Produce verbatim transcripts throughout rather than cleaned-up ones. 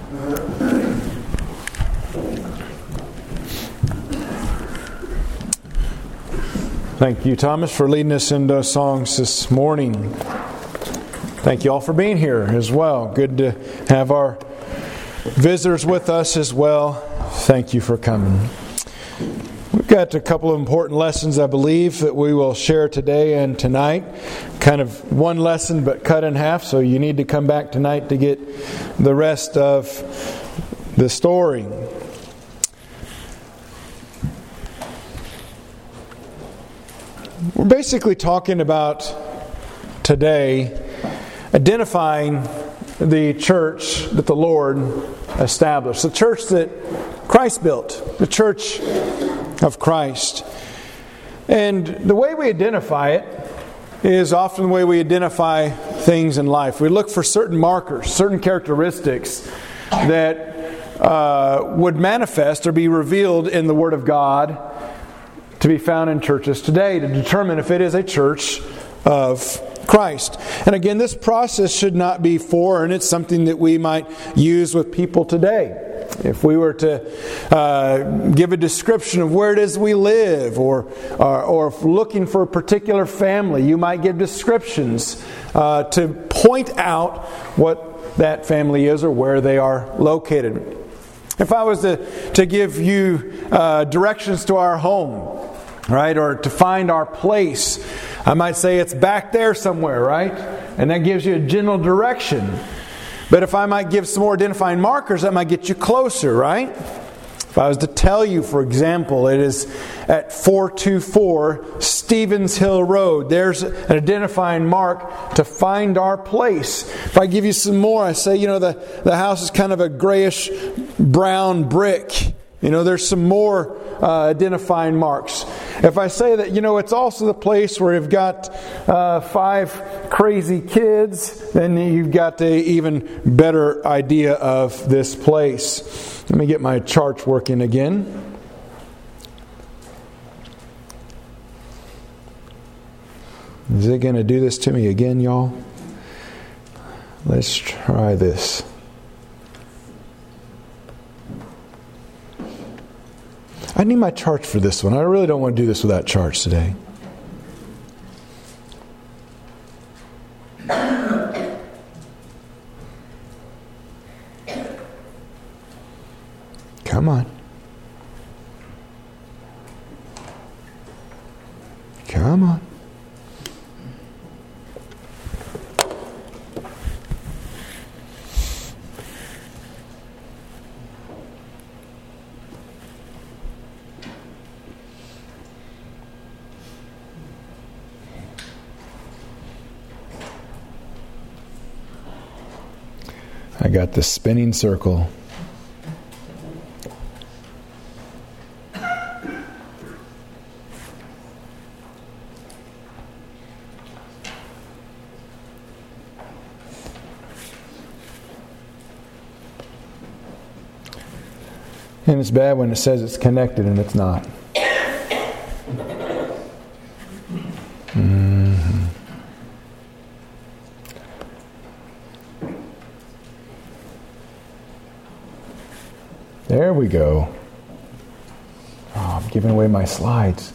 Thank you, Thomas, for leading us in those songs this morning. Thank you all for being here as well. Good to have our visitors with us as well. Thank you for coming. We've got a couple of important lessons, I believe, that we will share today and tonight. Kind of one lesson, but cut in half, so you need to come back tonight to get the rest of the story. We're basically talking about today identifying the church that the Lord established, the church that Christ built, the church of Christ. And the way we identify it is often the way we identify things in life. We look for certain markers, certain characteristics that uh, would manifest or be revealed in the Word of God to be found in churches today to determine if it is a church of Christ. And again, this process should not be foreign. It's something that we might use with people today. If we were to uh, give a description of where it is we live, or, or, or if looking for a particular family, you might give descriptions uh, to point out what that family is or where they are located. If I was to, to give you uh, directions to our home, right, or to find our place, I might say it's back there somewhere, right? And that gives you a general direction. But if I might give some more identifying markers, that might get you closer, right? If I was to tell you, for example, it is at four two four Stevens Hill Road. There's an identifying mark to find our place. If I give you some more, I say, you know, the, the house is kind of a grayish brown brick. You know, there's some more uh, identifying marks. If I say that, you know, it's also the place where you've got uh, five crazy kids, then you've got an even better idea of this place. Let me get my charts working again. Is it going to do this to me again, y'all? Let's try this. I need my charts for this one. I really don't want to do this without charts today. Come on. Come on. I got the spinning circle. And it's bad when it says it's connected and it's not. Mm-hmm. There we go. Oh, I'm giving away my slides.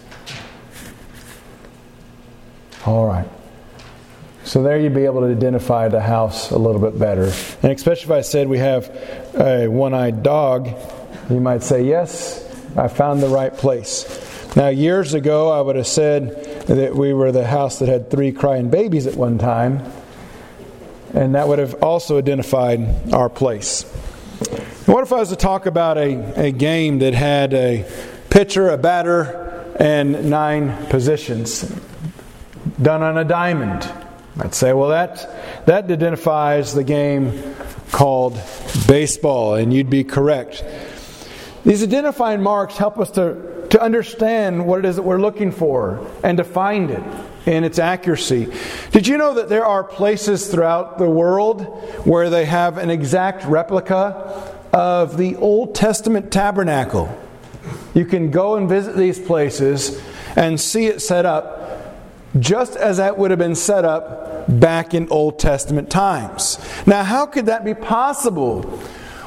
All right. So there you'd be able to identify the house a little bit better. And especially if I said we have a one-eyed dog, you might say, yes, I found the right place. Now, years ago, I would have said that we were the house that had three crying babies at one time. And that would have also identified our place. What if I was to talk about a, a game that had a pitcher, a batter, and nine positions done on a diamond? I'd say, well, that that identifies the game called baseball, and you'd be correct. These identifying marks help us to, to understand what it is that we're looking for and to find it in its accuracy. Did you know that there are places throughout the world where they have an exact replica of the Old Testament tabernacle? You can go and visit these places and see it set up just as that would have been set up back in Old Testament times. Now, how could that be possible?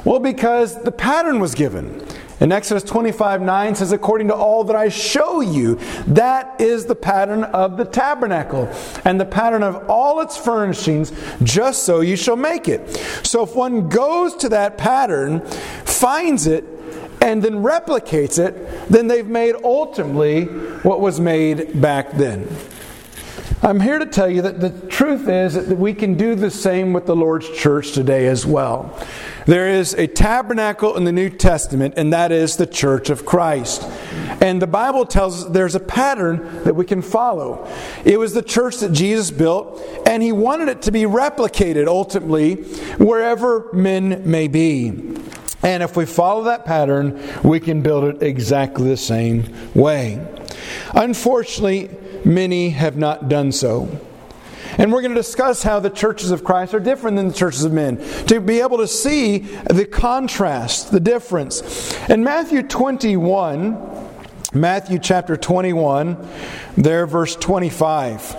Well, because the pattern was given. In Exodus twenty-five nine says, according to all that I show you, that is the pattern of the tabernacle, and the pattern of all its furnishings, just so you shall make it. So if one goes to that pattern, finds it, and then replicates it, then they've made ultimately what was made back then. I'm here to tell you that the truth is that we can do the same with the Lord's church today as well. There is a tabernacle in the New Testament, and that is the church of Christ. And the Bible tells us there's a pattern that we can follow. It was the church that Jesus built, and He wanted it to be replicated ultimately wherever men may be. And if we follow that pattern, we can build it exactly the same way. Unfortunately, many have not done so. And we're going to discuss how the churches of Christ are different than the churches of men, to be able to see the contrast, the difference. In Matthew twenty-one, Matthew chapter twenty-one, there verse twenty-five.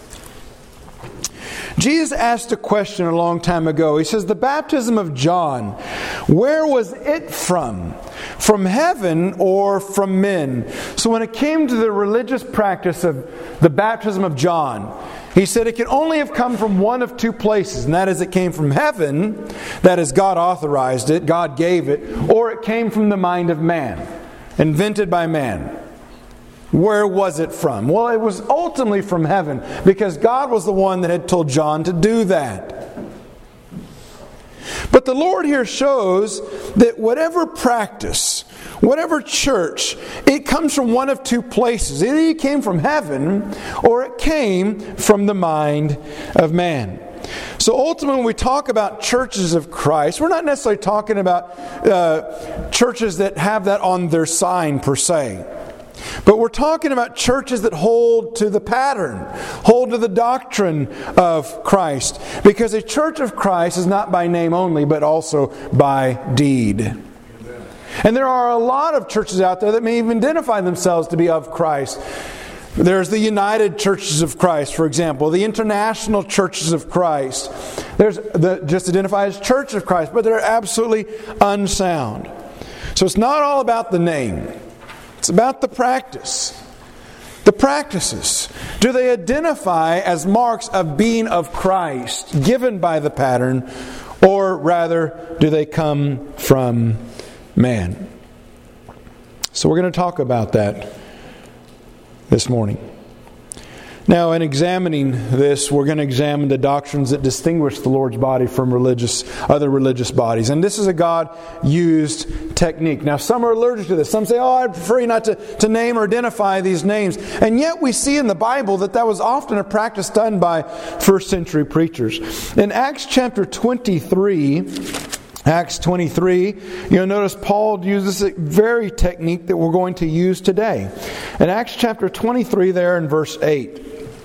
Jesus asked a question a long time ago. He says, the baptism of John, where was it from? From heaven or from men? So when it came to the religious practice of the baptism of John, he said it could only have come from one of two places, and that is it came from heaven, that is God authorized it, God gave it, or it came from the mind of man, invented by man. Where was it from? Well, it was ultimately from heaven, because God was the one that had told John to do that. But the Lord here shows that whatever practice, whatever church, it comes from one of two places. Either it came from heaven, or it came from the mind of man. So ultimately, when we talk about churches of Christ, we're not necessarily talking about uh, churches that have that on their sign per se. But we're talking about churches that hold to the pattern, hold to the doctrine of Christ. Because a church of Christ is not by name only, but also by deed. Amen. And there are a lot of churches out there that may even identify themselves to be of Christ. There's the United Churches of Christ, for example, the International Churches of Christ. There's the just identified as Church of Christ, but they're absolutely unsound. So it's not all about the name. It's about the practice. The practices. Do they identify as marks of being of Christ, given by the pattern, or rather, do they come from man? So we're going to talk about that this morning. Now, in examining this, we're going to examine the doctrines that distinguish the Lord's body from religious, other religious bodies. And this is a God-used technique. Now, some are allergic to this. Some say, oh, I prefer not to, to name or identify these names. And yet we see in the Bible that that was often a practice done by first century preachers. In Acts chapter twenty-three, Acts twenty-three, you'll notice Paul uses a very technique that we're going to use today. In Acts chapter twenty-three there in verse eight.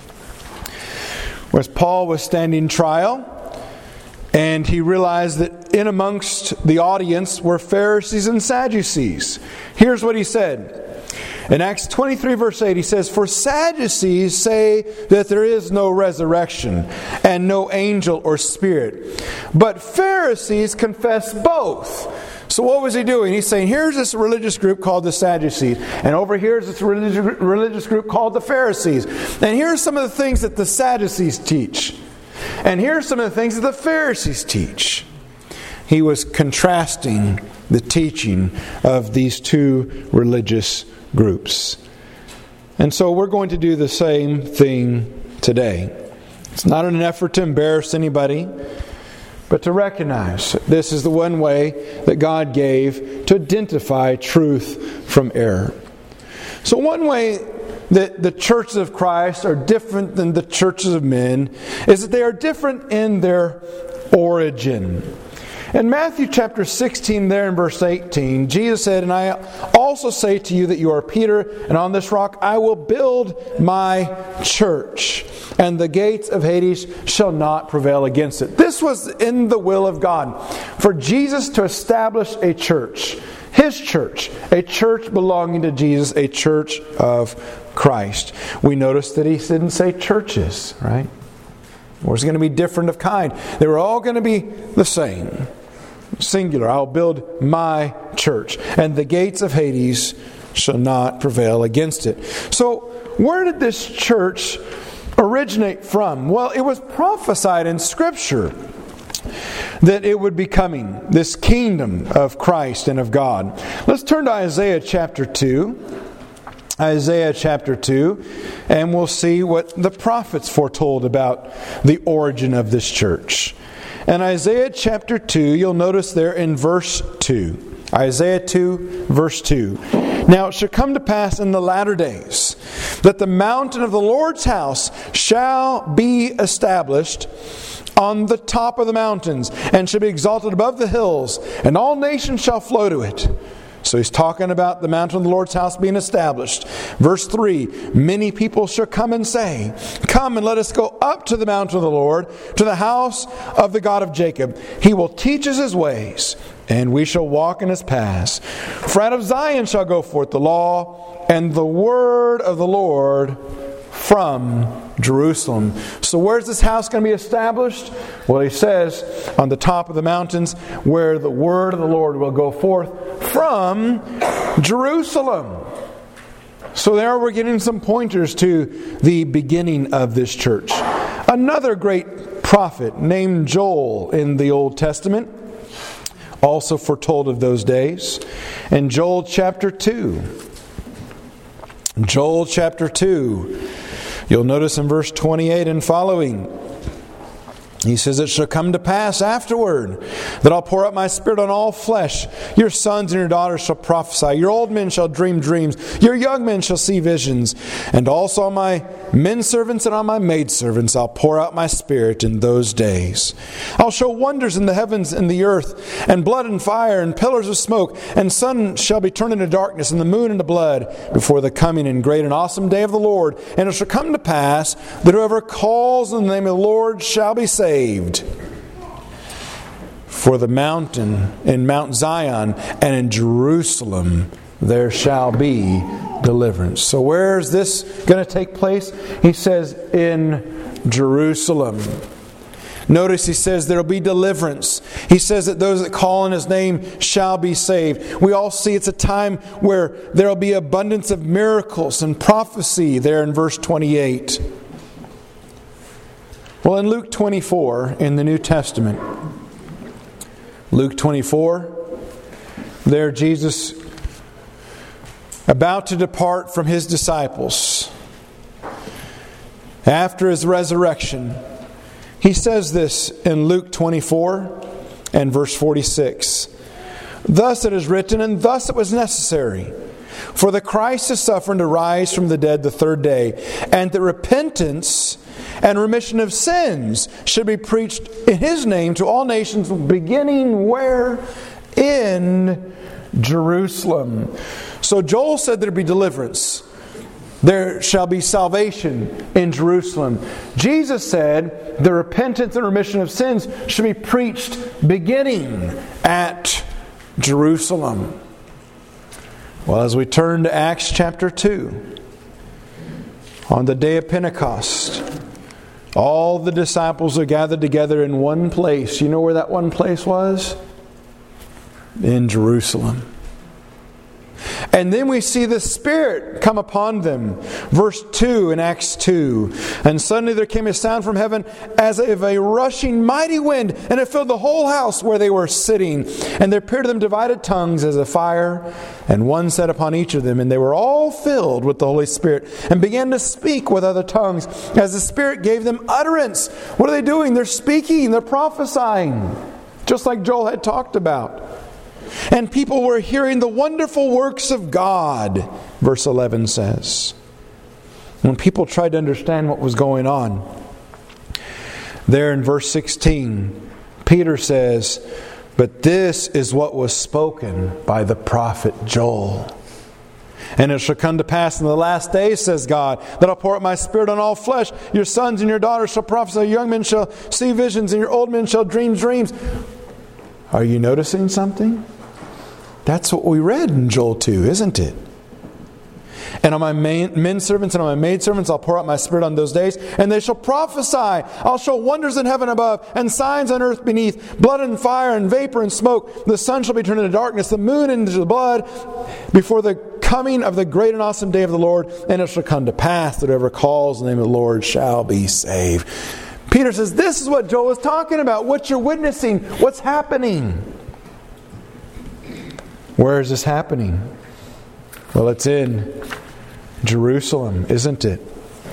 Whereas Paul was standing trial, and he realized that in amongst the audience were Pharisees and Sadducees. Here's what he said. In Acts twenty-three verse eight, he says, for Sadducees say that there is no resurrection and no angel or spirit, but Pharisees confess both. So what was he doing? He's saying, here's this religious group called the Sadducees, and over here is this religious religious group called the Pharisees. And here's some of the things that the Sadducees teach. And here's some of the things that the Pharisees teach. He was contrasting the teaching of these two religious groups. And so we're going to do the same thing today. It's not an effort to embarrass anybody, but to recognize this is the one way that God gave to identify truth from error. So one way that the churches of Christ are different than the churches of men is that they are different in their origin. In Matthew chapter sixteen, there in verse eighteen, Jesus said, and I also say to you that you are Peter, and on this rock I will build my church, and the gates of Hades shall not prevail against it. This was in the will of God, for Jesus to establish a church, His church, a church belonging to Jesus, a church of Christ. We notice that He didn't say churches, right? Or it's going to be different of kind. They were all going to be the same. singular, I'll build my church, and the gates of Hades shall not prevail against it. So, where did this church originate from? Well, it was prophesied in Scripture that it would be coming, this kingdom of Christ and of God. Let's turn to Isaiah chapter two. Isaiah chapter two, and we'll see what the prophets foretold about the origin of this church. In Isaiah chapter two, you'll notice there in verse two. Isaiah two, verse two. Now it shall come to pass in the latter days that the mountain of the Lord's house shall be established on the top of the mountains, and shall be exalted above the hills, and all nations shall flow to it. So he's talking about the mountain of the Lord's house being established. Verse three, many people shall come and say, come and let us go up to the mountain of the Lord, to the house of the God of Jacob. He will teach us his ways, and we shall walk in his paths. For out of Zion shall go forth the law, and the word of the Lord from Jerusalem. So where's this house going to be established? Well, he says, on the top of the mountains, where the word of the Lord will go forth from Jerusalem. So there we're getting some pointers to the beginning of this church. Another great prophet named Joel in the Old Testament also foretold of those days. In Joel chapter two, Joel chapter two, you'll notice in verse twenty-eight and following, he says, it shall come to pass afterward that I'll pour out my Spirit on all flesh. Your sons and your daughters shall prophesy. Your old men shall dream dreams. Your young men shall see visions. And also on my men servants and on my maid servants I'll pour out my Spirit in those days. I'll show wonders in the heavens and the earth, and blood and fire and pillars of smoke. And sun shall be turned into darkness, and the moon into blood, before the coming and great and awesome day of the Lord. And it shall come to pass that whoever calls on the name of the Lord shall be saved. For the mountain in Mount Zion and in Jerusalem there shall be deliverance. So where is this going to take place? He says in Jerusalem. Notice he says there will be deliverance. He says that those that call on his name shall be saved. We all see it's a time where there will be abundance of miracles and prophecy there in verse twenty-eight. Well, in Luke twenty-four, in the New Testament, Luke twenty-four, there Jesus, about to depart from his disciples, after his resurrection, he says this in Luke twenty-four and verse forty-six. Thus it is written, and thus it was necessary for the Christ to suffer and to rise from the dead the third day, and that repentance and remission of sins should be preached in his name to all nations, beginning where? In Jerusalem. So Joel said there'd be deliverance. There shall be salvation in Jerusalem. Jesus said the repentance and remission of sins should be preached beginning at Jerusalem. Well, as we turn to Acts chapter two, on the day of Pentecost, all the disciples are gathered together in one place. You know where that one place was? In Jerusalem. And then we see the Spirit come upon them. Verse two in Acts two. And suddenly there came a sound from heaven as of a rushing mighty wind, and it filled the whole house where they were sitting. And there appeared to them divided tongues as a fire, and one sat upon each of them. And they were all filled with the Holy Spirit, and began to speak with other tongues as the Spirit gave them utterance. What are they doing? They're speaking, they're prophesying, just like Joel had talked about. And people were hearing the wonderful works of God, verse eleven says. When people tried to understand what was going on, there in verse sixteen, Peter says, but this is what was spoken by the prophet Joel. And it shall come to pass in the last days, says God, that I'll pour out my Spirit on all flesh. Your sons and your daughters shall prophesy, your young men shall see visions, and your old men shall dream dreams. Are you noticing something? That's what we read in Joel two, isn't it? And on my main, men servants and on my maid servants I'll pour out my Spirit on those days, and they shall prophesy. I'll show wonders in heaven above, and signs on earth beneath, blood and fire and vapor and smoke. The sun shall be turned into darkness, the moon into the blood, before the coming of the great and awesome day of the Lord. And it shall come to pass that whoever calls the name of the Lord shall be saved. Peter says, this is what Joel is talking about. What you're witnessing. What's happening. Where is this happening? Well, it's in Jerusalem, isn't it?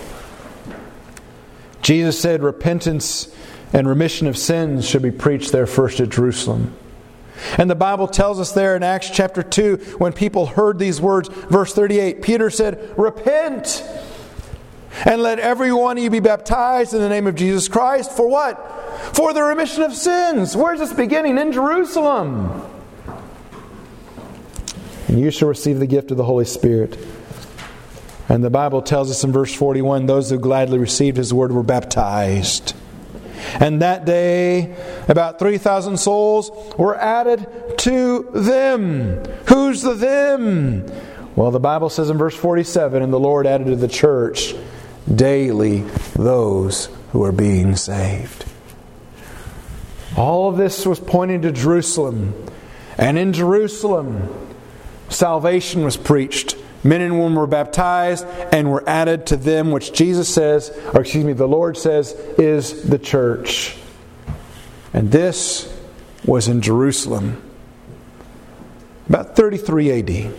Jesus said repentance and remission of sins should be preached there first at Jerusalem. And the Bible tells us there in Acts chapter two, when people heard these words, verse thirty-eight, Peter said, repent and let every one of you be baptized in the name of Jesus Christ. For what? For the remission of sins. Where's this beginning? In Jerusalem. And you shall receive the gift of the Holy Spirit. And the Bible tells us in verse forty-one, those who gladly received His word were baptized. And that day, about three thousand souls were added to them. Who's the them? Well, the Bible says in verse forty-seven, and the Lord added to the church daily those who are being saved. All of this was pointing to Jerusalem. And in Jerusalem, salvation was preached. Men and women were baptized and were added to them, which Jesus says, or excuse me, the Lord says, is the church. And this was in Jerusalem, about thirty-three A D.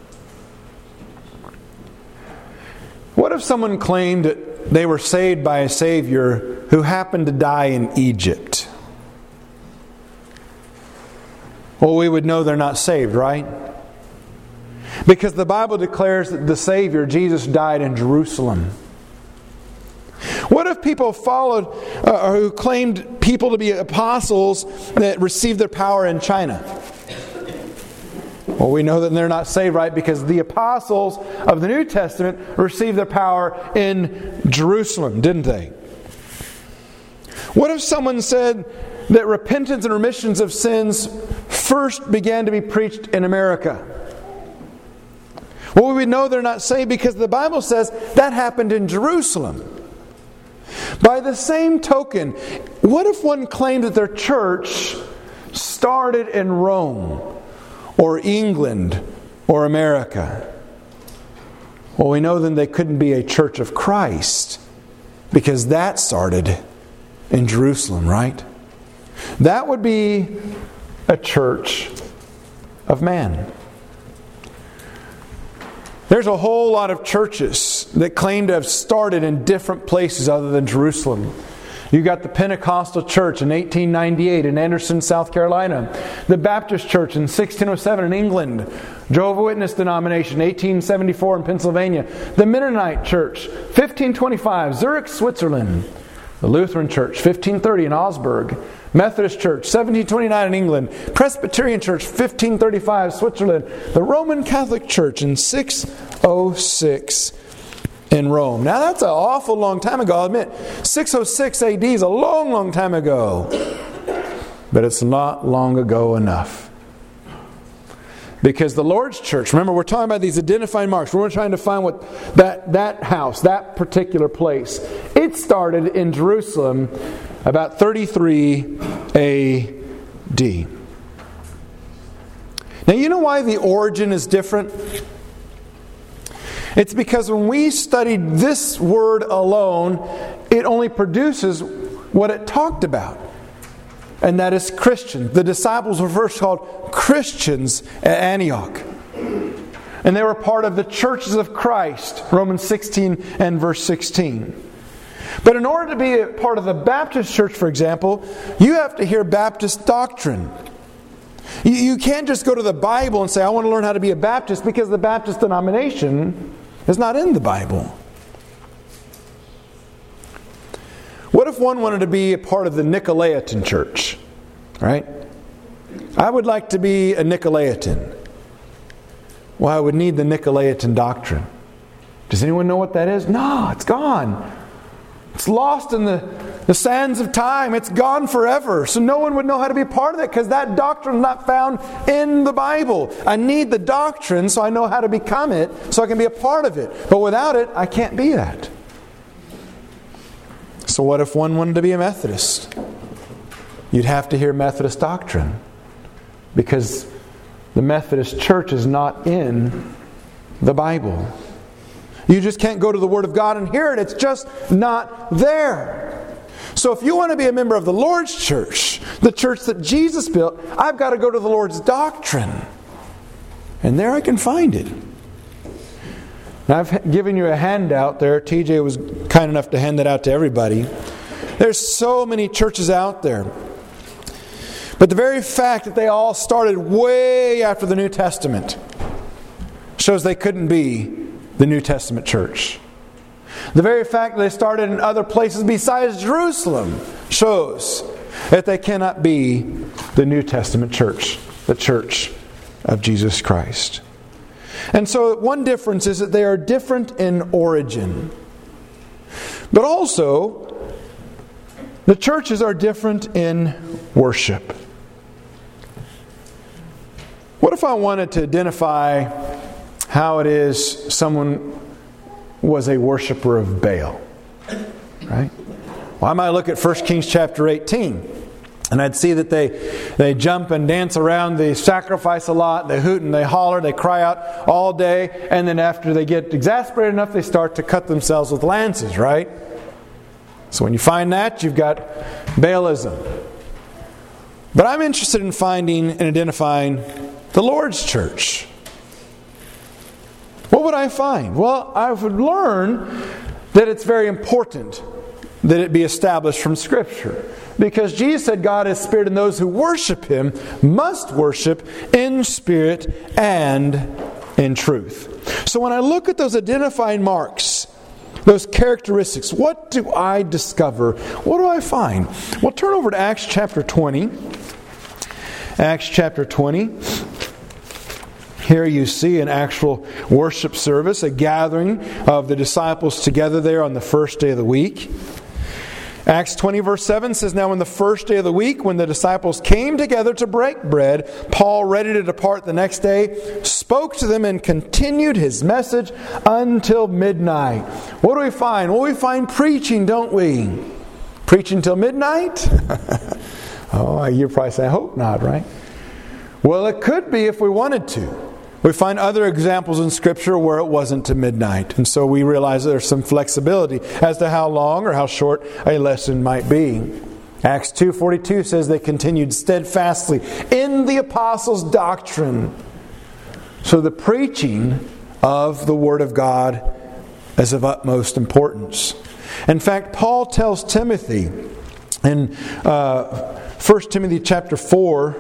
What if someone claimed that they were saved by a Savior who happened to die in Egypt? Well, we would know they're not saved, right? Because the Bible declares that the Savior, Jesus, died in Jerusalem. What if people followed, uh, or who claimed people to be apostles that received their power in China? Well, we know that they're not saved, right? Because the apostles of the New Testament received their power in Jerusalem, didn't they? What if someone said that repentance and remissions of sins first began to be preached in America? Well, we would know they're not saved because the Bible says that happened in Jerusalem. By the same token, what if one claimed that their church started in Rome or England or America? Well, we know then they couldn't be a church of Christ because that started in Jerusalem, right? That would be a church of man. There's a whole lot of churches that claim to have started in different places other than Jerusalem. You got the Pentecostal Church in eighteen ninety-eight in Anderson, South Carolina. The Baptist Church in sixteen oh seven in England. Jehovah's Witness denomination eighteen seventy-four in Pennsylvania. The Mennonite Church fifteen twenty-five, Zurich, Switzerland. The Lutheran Church fifteen thirty in Augsburg. Methodist Church seventeen twenty-nine in England. Presbyterian Church fifteen thirty-five, Switzerland. The Roman Catholic Church in six oh six in Rome. Now that's an awful long time ago, I'll admit. six oh six A D is a long, long time ago. But it's not long ago enough. Because the Lord's church, remember we're talking about these identifying marks. We're trying to find what that, that house, that particular place. It started in Jerusalem about thirty-three A D. Now you know why the origin is different? It's because when we studied this word alone, it only produces what it talked about. And that is Christian. The disciples were first called Christians at Antioch. And they were part of the churches of Christ, Romans sixteen and verse sixteen. But in order to be a part of the Baptist church, for example, you have to hear Baptist doctrine. You, you can't just go to the Bible and say, I want to learn how to be a Baptist, because the Baptist denomination is not in the Bible. What if one wanted to be a part of the Nicolaitan church? Right? I would like to be a Nicolaitan. Well, I would need the Nicolaitan doctrine. Does anyone know what that is? No, it's gone. It's lost in the, the sands of time. It's gone forever. So no one would know how to be a part of it because that doctrine is not found in the Bible. I need the doctrine so I know how to become it, so I can be a part of it. But without it, I can't be that. So what if one wanted to be a Methodist? You'd have to hear Methodist doctrine, because the Methodist Church is not in the Bible. You just can't go to the Word of God and hear it. It's just not there. So if you want to be a member of the Lord's church, the church that Jesus built, I've got to go to the Lord's doctrine. And there I can find it. Now, I've given you a handout there. T J was kind enough to hand that out to everybody. There's so many churches out there. But the very fact that they all started way after the New Testament shows they couldn't be the New Testament church. The very fact that they started in other places besides Jerusalem shows that they cannot be the New Testament church, the church of Jesus Christ. And so one difference is that they are different in origin. But also, the churches are different in worship. What if I wanted to identify how it is someone was a worshiper of Baal? Right? Well, I might look at First Kings chapter eighteen, and I'd see that they, they jump and dance around the sacrifice a lot, they hoot and they holler, they cry out all day, and then after they get exasperated enough, they start to cut themselves with lances, right? So when you find that, you've got Baalism. But I'm interested in finding and identifying the Lord's church. What would I find? Well, I would learn that it's very important that it be established from Scripture. Because Jesus said God is Spirit, and those who worship Him must worship in spirit and in truth. So when I look at those identifying marks, those characteristics, what do I discover? What do I find? Well, turn over to Acts chapter twenty. Acts chapter twenty. Here you see an actual worship service, a gathering of the disciples together there on the first day of the week. Acts twenty verse seven says, "Now on the first day of the week, when the disciples came together to break bread, Paul, ready to depart the next day, spoke to them and continued his message until midnight." What do we find? Well, we find preaching, don't we? Preaching till midnight? Oh, you're probably saying, I hope not, right? Well, it could be if we wanted to. We find other examples in Scripture where it wasn't to midnight. And so we realize there's some flexibility as to how long or how short a lesson might be. Acts two forty-two says they continued steadfastly in the apostles' doctrine. So the preaching of the Word of God is of utmost importance. In fact, Paul tells Timothy in uh, First Timothy chapter four,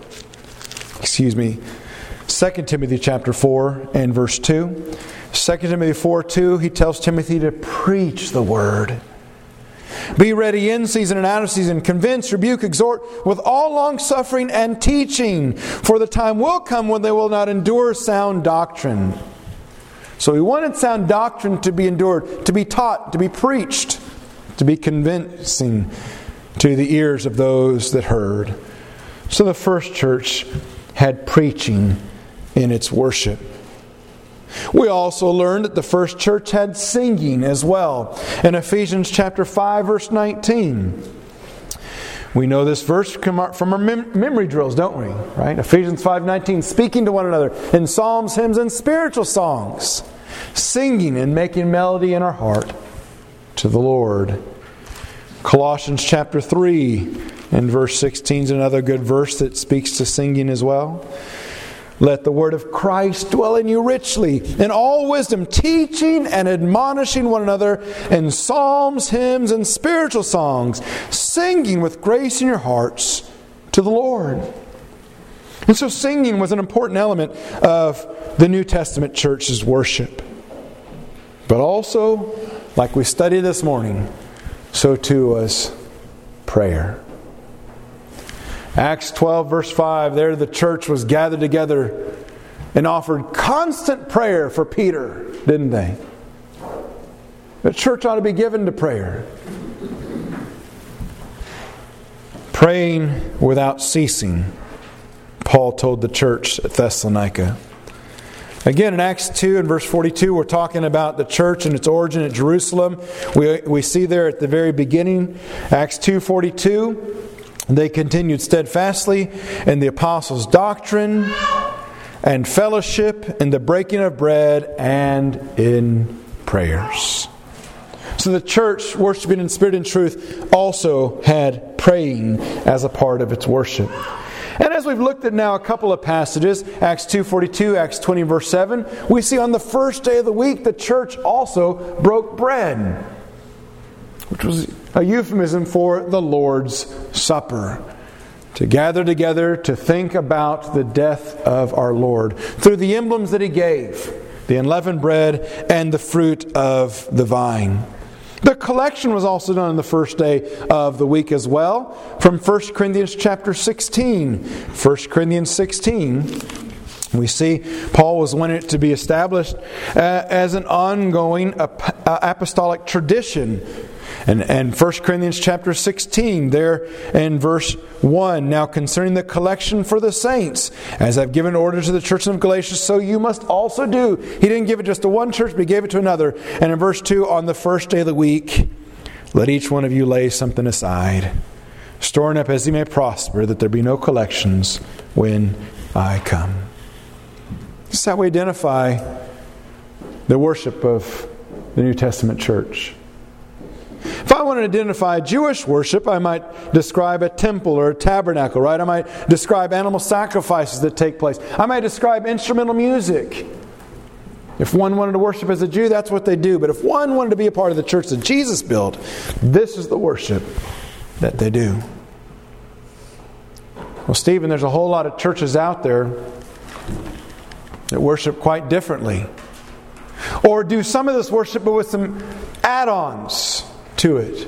excuse me, Second Timothy chapter four and verse two. Second Timothy four two, he tells Timothy to preach the Word. Be ready in season and out of season. Convince, rebuke, exhort with all long suffering and teaching. For the time will come when they will not endure sound doctrine. So he wanted sound doctrine to be endured, to be taught, to be preached, to be convincing to the ears of those that heard. So the first church had preaching in its worship. We also learned that the first church had singing as well. In Ephesians chapter five verse nineteen. We know this verse from our mem- memory drills, don't we? Right? Ephesians five nineteen, speaking to one another in psalms, hymns, and spiritual songs, singing and making melody in our heart to the Lord. Colossians chapter three and verse sixteen is another good verse that speaks to singing as well. Let the word of Christ dwell in you richly, in all wisdom, teaching and admonishing one another in psalms, hymns, and spiritual songs, singing with grace in your hearts to the Lord. And so singing was an important element of the New Testament church's worship. But also, like we studied this morning, so too was prayer. Acts twelve verse five, there the church was gathered together and offered constant prayer for Peter, didn't they? The church ought to be given to prayer. Praying without ceasing, Paul told the church at Thessalonica. Again, in Acts two and verse forty-two, we're talking about the church and its origin at Jerusalem. We, we see there at the very beginning, Acts two forty-two, they continued steadfastly in the apostles' doctrine and fellowship, in the breaking of bread, and in prayers. So the church, worshiping in spirit and truth, also had praying as a part of its worship. And as we've looked at now a couple of passages, Acts two forty-two, Acts twenty verse seven, we see on the first day of the week the church also broke bread, which was a euphemism for the Lord's Supper, to gather together to think about the death of our Lord through the emblems that He gave, the unleavened bread and the fruit of the vine. The collection was also done on the first day of the week as well, from First Corinthians chapter sixteen. First Corinthians sixteen, we see Paul was wanting it to be established uh, as an ongoing ap- apostolic tradition. And, and First Corinthians chapter sixteen, there in verse one, now concerning the collection for the saints, as I've given order to the church of Galatia, so you must also do. He didn't give it just to one church, but He gave it to another. And in verse two, on the first day of the week, let each one of you lay something aside, storing up as he may prosper, that there be no collections when I come. This is how we identify the worship of the New Testament church. If I want to identify Jewish worship, I might describe a temple or a tabernacle, right? I might describe animal sacrifices that take place. I might describe instrumental music. If one wanted to worship as a Jew, that's what they do. But if one wanted to be a part of the church that Jesus built, this is the worship that they do. Well, Stephen, there's a whole lot of churches out there that worship quite differently. Or do some of this worship but with some add-ons to it.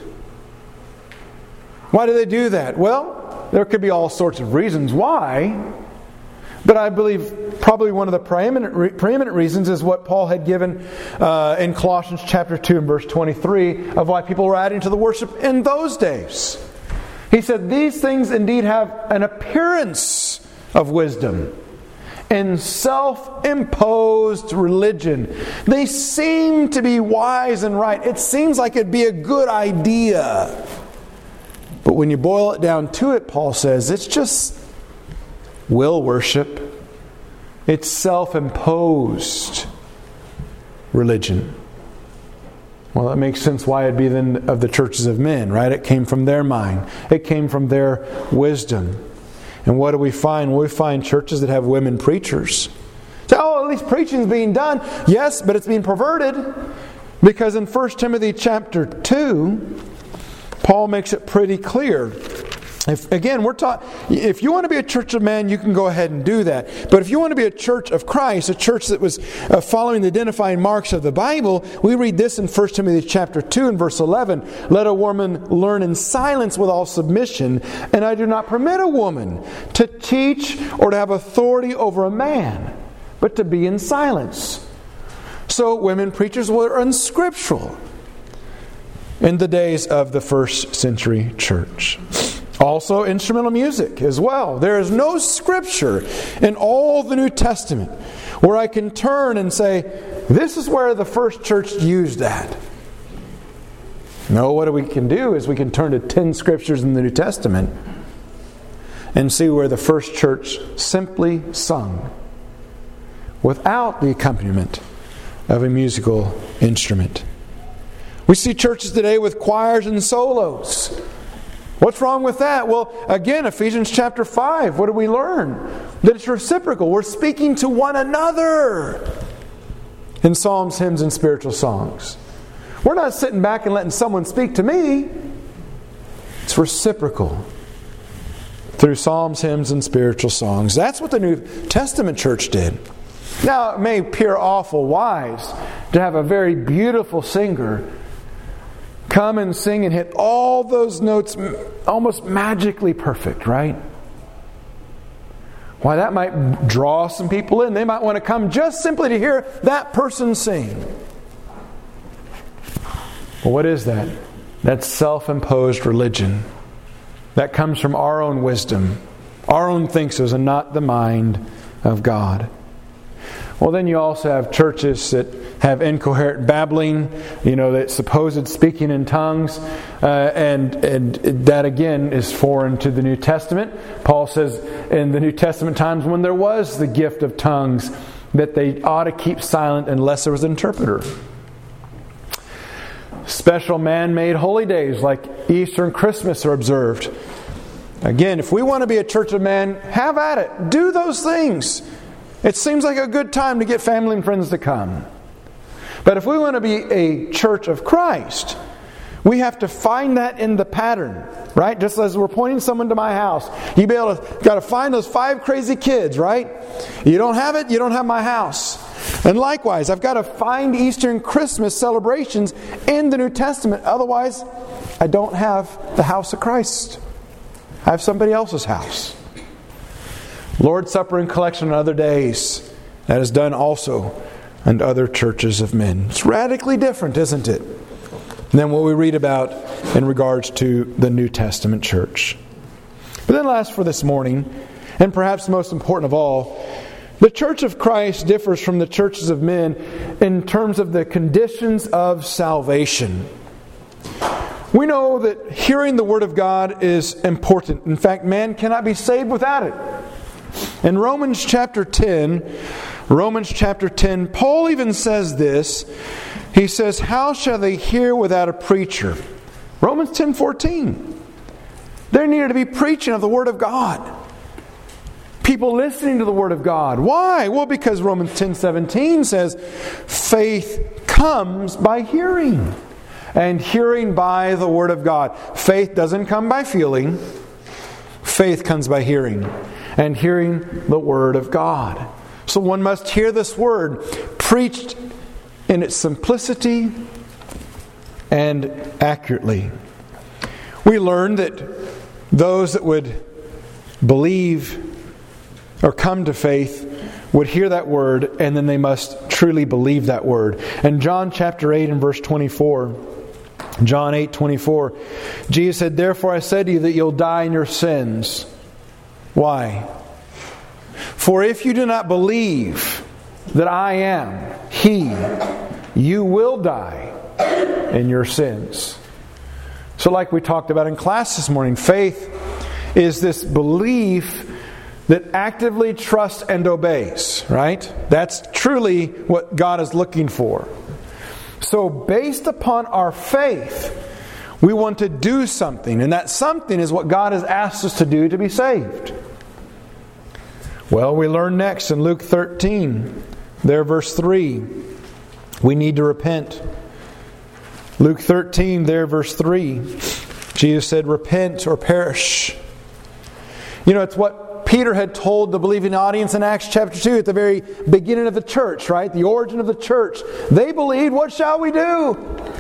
Why do they do that? Well, there could be all sorts of reasons why, but I believe probably one of the preeminent, preeminent reasons is what Paul had given uh, in Colossians chapter two and verse twenty-three of why people were adding to the worship in those days. He said, these things indeed have an appearance of wisdom and self-imposed religion. They seem to be wise and right. It seems like it'd be a good idea. But when you boil it down to it, Paul says, it's just will worship. It's self-imposed religion. Well, that makes sense why it'd be then of the churches of men, right? It came from their mind. It came from their wisdom. And what do we find? Well, we find churches that have women preachers. So, oh, at least preaching's being done. Yes, but it's being perverted. Because in First Timothy chapter two, Paul makes it pretty clear. If, again, we're taught, if you want to be a church of men, you can go ahead and do that. But if you want to be a church of Christ, a church that was uh, following the identifying marks of the Bible, we read this in First Timothy chapter two and verse eleven. Let a woman learn in silence with all submission, and I do not permit a woman to teach or to have authority over a man, but to be in silence. So women preachers were unscriptural in the days of the first century church. Also, instrumental music as well. There is no scripture in all the New Testament where I can turn and say, this is where the first church used that. No, what we can do is we can turn to ten scriptures in the New Testament and see where the first church simply sung without the accompaniment of a musical instrument. We see churches today with choirs and solos. What's wrong with that? Well, again, Ephesians chapter five, what do we learn? That it's reciprocal. We're speaking to one another in psalms, hymns, and spiritual songs. We're not sitting back and letting someone speak to me. It's reciprocal through psalms, hymns, and spiritual songs. That's what the New Testament church did. Now, it may appear awful wise to have a very beautiful singer come and sing and hit all those notes almost magically perfect, right? Why, that might draw some people in. They might want to come just simply to hear that person sing. Well, what is that? That's self-imposed religion. That comes from our own wisdom, our own thinkings, and not the mind of God. Well, then you also have churches that have incoherent babbling, you know, that supposed speaking in tongues, uh, and and that again is foreign to the New Testament. Paul says in the New Testament times when there was the gift of tongues, that they ought to keep silent unless there was an interpreter. Special man-made holy days like Easter and Christmas are observed. Again, if we want to be a church of men, have at it. Do those things. It seems like a good time to get family and friends to come. But if we want to be a church of Christ, we have to find that in the pattern, right? Just as we're pointing someone to my house, you be able to got to find those five crazy kids, right? You don't have it, you don't have my house. And likewise, I've got to find Easter and Christmas celebrations in the New Testament. Otherwise, I don't have the house of Christ. I have somebody else's house. Lord's Supper and collection on other days. That is done also in other churches of men. It's radically different, isn't it, than what we read about in regards to the New Testament church. But then last for this morning, and perhaps most important of all, the Church of Christ differs from the churches of men in terms of the conditions of salvation. We know that hearing the Word of God is important. In fact, man cannot be saved without it. In Romans chapter ten, Romans chapter ten, Paul even says this. He says, "How shall they hear without a preacher?" Romans ten fourteen. There needed to be preaching of the Word of God. People listening to the Word of God. Why? Well, because Romans ten seventeen says, faith comes by hearing. And hearing by the Word of God. Faith doesn't come by feeling. Faith comes by hearing. And hearing the Word of God. So one must hear this Word preached in its simplicity and accurately. We learn that those that would believe or come to faith would hear that Word, and then they must truly believe that Word. And John chapter eight and verse twenty-four, John eight twenty-four, Jesus said, "Therefore I said to you that you'll die in your sins." Why? "For if you do not believe that I am He, you will die in your sins." So like we talked about in class this morning, faith is this belief that actively trusts and obeys, right? That's truly what God is looking for. So based upon our faith, we want to do something, and that something is what God has asked us to do to be saved. Well, we learn next in Luke thirteen, there verse three, we need to repent. Luke thirteen, there verse three, Jesus said, "Repent or perish." You know, it's what Peter had told the believing audience in Acts chapter two at the very beginning of the church, right? The origin of the church. They believed, what shall we do?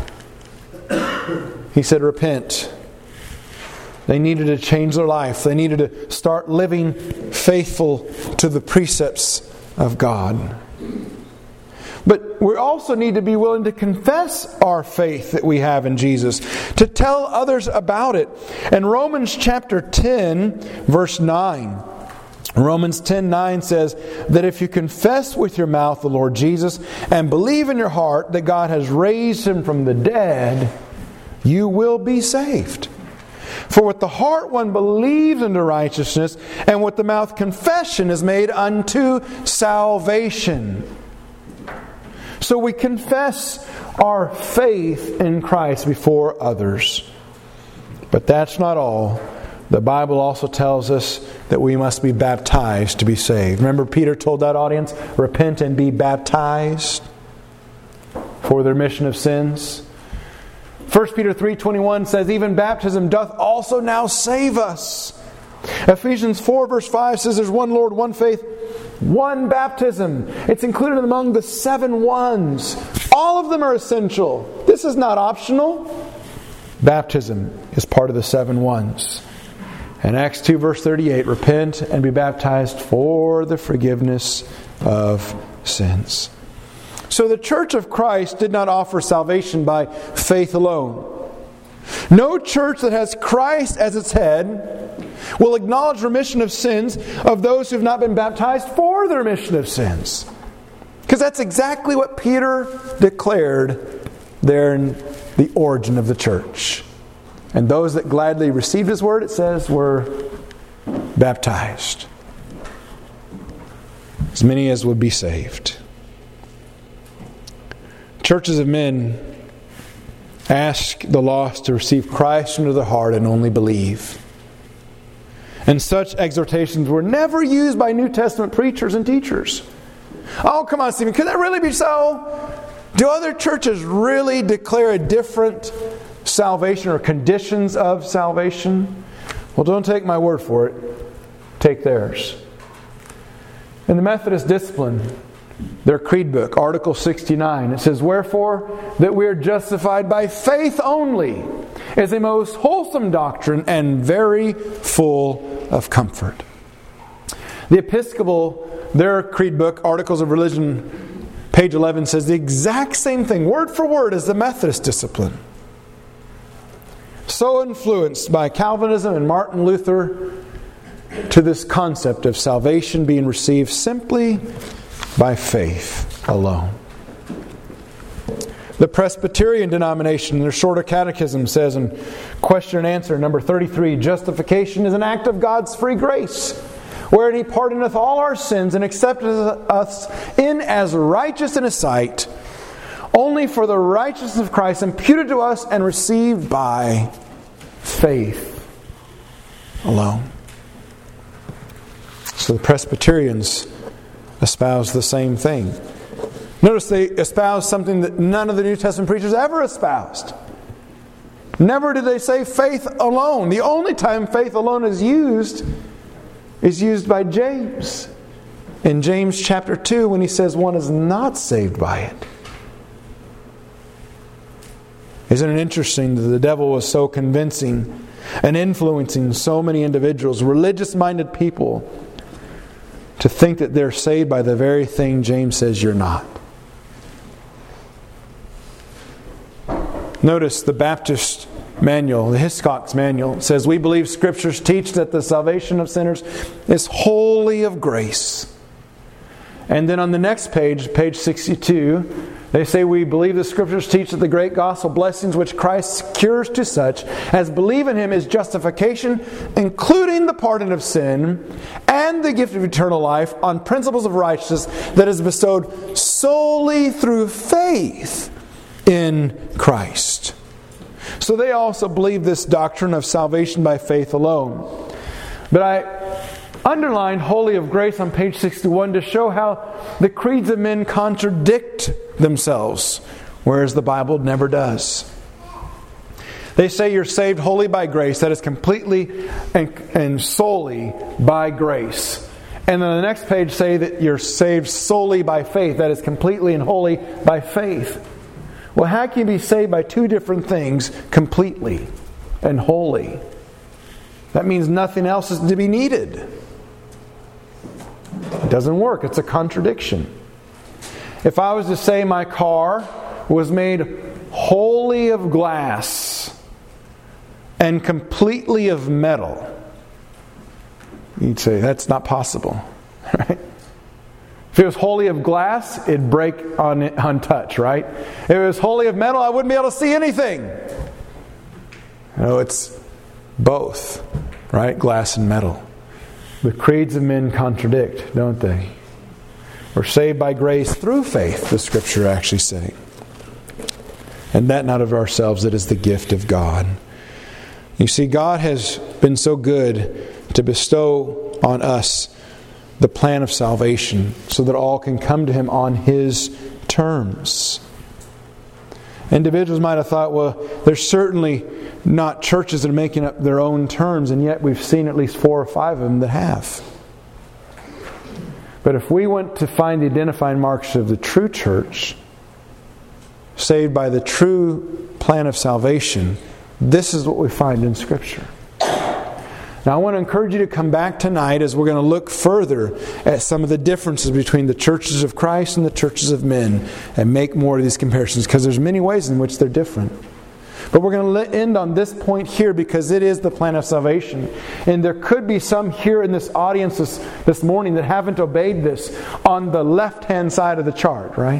He said, repent. They needed to change their life. They needed to start living faithful to the precepts of God. But we also need to be willing to confess our faith that we have in Jesus, to tell others about it. In Romans chapter ten, verse nine, Romans ten nine says that if you confess with your mouth the Lord Jesus and believe in your heart that God has raised Him from the dead, you will be saved. For with the heart one believes unto righteousness, and with the mouth confession is made unto salvation. So we confess our faith in Christ before others. But that's not all. The Bible also tells us that we must be baptized to be saved. Remember Peter told that audience, repent and be baptized for the remission of sins. First Peter three twenty-one says, even baptism doth also now save us. Ephesians four verse five says there's one Lord, one faith, one baptism. It's included among the seven ones. All of them are essential. This is not optional. Baptism is part of the seven ones. And Acts two verse thirty-eight, repent and be baptized for the forgiveness of sins. So the Church of Christ did not offer salvation by faith alone. No church that has Christ as its head will acknowledge remission of sins of those who have not been baptized for the remission of sins. Because that's exactly what Peter declared there in the origin of the church. And those that gladly received His word, it says, were baptized. As many as would be saved. Churches of men ask the lost to receive Christ into their heart and only believe. And such exhortations were never used by New Testament preachers and teachers. Oh, come on, Stephen, could that really be so? Do other churches really declare a different salvation or conditions of salvation? Well, don't take my word for it. Take theirs. In the Methodist Discipline, their creed book, Article sixty-nine, it says, "Wherefore, that we are justified by faith only, is a most wholesome doctrine and very full of comfort." The Episcopal, their creed book, Articles of Religion, page eleven, says the exact same thing, word for word, as the Methodist Discipline. So influenced by Calvinism and Martin Luther to this concept of salvation being received simply by faith alone. The Presbyterian denomination, in their shorter catechism, says in question and answer number thirty-three, "Justification is an act of God's free grace, wherein He pardoneth all our sins and accepteth us in as righteous in His sight, only for the righteousness of Christ imputed to us and received by faith alone." So the Presbyterians espouse the same thing. Notice they espouse something that none of the New Testament preachers ever espoused. Never did they say faith alone. The only time faith alone is used is used by James. In James chapter two, when he says one is not saved by it. Isn't it interesting that the devil was so convincing and influencing so many individuals, religious-minded people, to think that they're saved by the very thing James says you're not. Notice the Baptist manual, the Hiscox manual, says, "We believe Scriptures teach that the salvation of sinners is wholly of grace." And then on the next page, page sixty-two, they say, "We believe the Scriptures teach that the great gospel blessings which Christ secures to such as believe in Him is justification, including the pardon of sin and the gift of eternal life on principles of righteousness that is bestowed solely through faith in Christ." So they also believe this doctrine of salvation by faith alone. But I underlined wholly of grace on page sixty-one to show how the creeds of men contradict themselves, whereas the Bible never does. They say you're saved wholly by grace, that is completely and, and solely by grace. And then the next page say that you're saved solely by faith, that is completely and wholly by faith. Well, how can you be saved by two different things completely and wholly? That means nothing else is to be needed. It doesn't work. It's a contradiction. If I was to say my car was made wholly of glass and completely of metal, you'd say that's not possible, right? If it was wholly of glass, it'd break on untouched, right? If it was wholly of metal, I wouldn't be able to see anything. No, it's both, right? Glass and metal. The creeds of men contradict, don't they? We're saved by grace through faith, the Scripture actually saying. And that not of ourselves, it is the gift of God. You see, God has been so good to bestow on us the plan of salvation so that all can come to Him on His terms. Individuals might have thought, well, there's certainly not churches that are making up their own terms, and yet we've seen at least four or five of them that have. But if we went to find the identifying marks of the true church, saved by the true plan of salvation, this is what we find in Scripture. Now I want to encourage you to come back tonight as we're going to look further at some of the differences between the churches of Christ and the churches of men and make more of these comparisons, because there's many ways in which they're different. But we're going to end on this point here because it is the plan of salvation. And there could be some here in this audience this, this morning that haven't obeyed this on the left-hand side of the chart, right?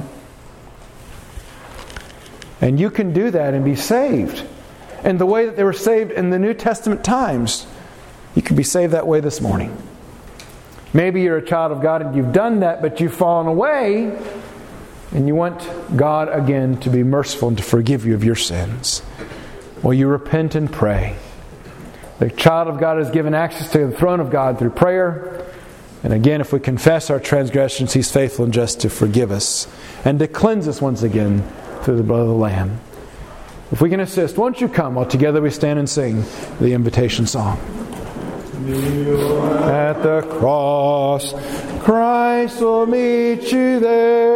And you can do that and be saved. And the way that they were saved in the New Testament times, you can be saved that way this morning. Maybe you're a child of God and you've done that, but you've fallen away and you want God again to be merciful and to forgive you of your sins. Well, you repent and pray. The child of God is given access to the throne of God through prayer. And again, if we confess our transgressions, He's faithful and just to forgive us and to cleanse us once again through the blood of the Lamb. If we can assist, won't you come while together we stand and sing the invitation song? At the cross, Christ will meet you there.